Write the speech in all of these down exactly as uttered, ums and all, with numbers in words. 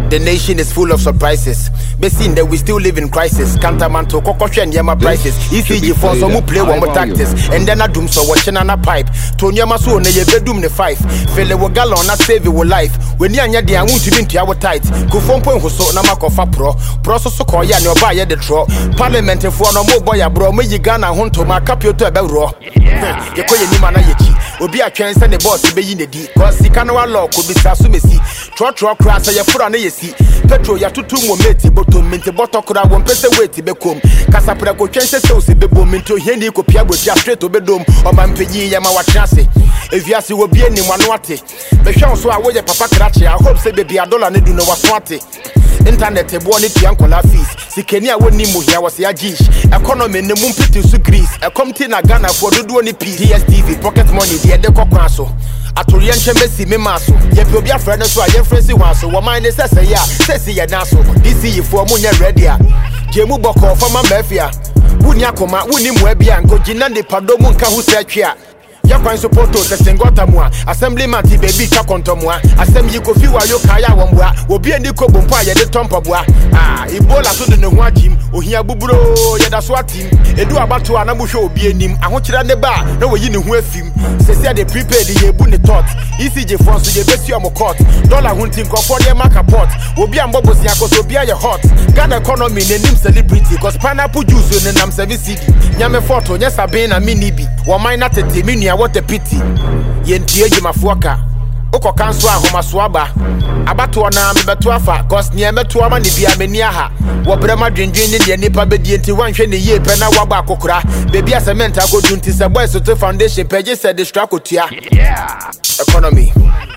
The nation is full of surprises. Be seen that we still live in crisis. Cantamanto, Kokoshen, Yama prices. E C G for some who play one more tactics. And then I doom so watching on a pipe. Tonyama so ne ye bedroom the five. Fele wo gallon, I save your life. When you anya dia won't even to our tight. Kufon point who so namako fa pro. Process so call ya no buy the tro. Parliament for no more boy bro. Me you gana hunto ma capio to a bell. You call your name yechi. Obi a chance and the boss be in the D. Cause the canal law could be Sasumesi. Trot trot crass a fur on a yesi. Petro ya tutu mo meti bottom minti bottle could have one person wait to become. Casapra go change so si be boom into Hendy ko pia just straight to bedroom or man pay yama wa chance. If you see will be any manuate. The show so I wear papa cratchy. I hope say baby a dollar need to know what's swati. Internet a born it yankola fees. Si Kenya woni mu here was ya gish. Economy ne mum piti su Greece. E come to na Ghana for do do any piece. D S T V pocket money the de kokwaso. Aturian chembesi me maso. Ye pe obi afra no so a ye friendly one so. Wo mind say say ya, say say ya na so. This yi for mu nya ready a. Jemu boko for ma mafia. Wuni akoma, wuni mu abia nko gina ne pado mu nka hu se atwa. Yakwan supporto the singota mua. Assemblyman ti baby ka kontomua. Asem yi kofi wa yo kaya wambua. Obi eni ko bompa ye de tompa bua. Ah, Ebola so de ne ho atim. Ohia buburo ye da so atim. Edu abato ana mu hwe obi enim. Ahokyira ne ba na we yi ne ho afim. Sese de prepaid ye bu ne tot. E C G for so ye besi am court. Dollar hunting kofo de mark pot. Obi ambobosi akoso obi aye hot. Ghana economy ne nim celebrity cause pineapple juice ne nam seven C D. Nyame photo nya sabe na mini bi. Wo mine na tete minu what a pity. Yentie jimafuaka. Oko kanso ahoma soaba. Abato na me beto afa cause ne meto ama ne bia mani aha. Wo brema dwendwen ne de nipa bedi enti wanhwe ne ye pe na waba akokora. Baby a cement agodu nti se boy so to foundation page said the strakotua. Yeah. Economy.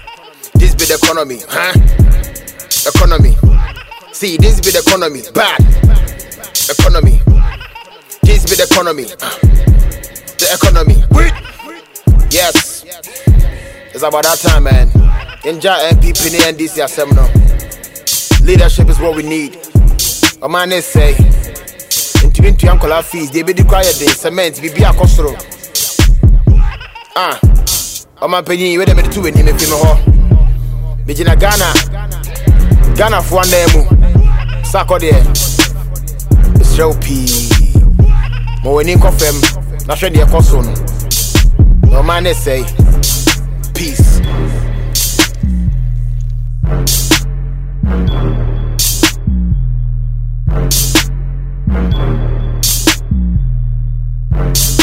This be the economy, huh? Economy. See, this be the economy. Bad. Economy. This be the economy. The economy. Wait. Yes, it's about that time, man. Enjoy M P P and D C seminar. Leadership is what we need. A man is say, into into uncle our fees, they be the quiet day, cement, be be a costro. Ah, a man penny, wait a minute to win him if you know. Bijina Ghana, Ghana for one day, Sako there. It's show P. Mo when you confirm, not sure the cost. No man, they say, peace. You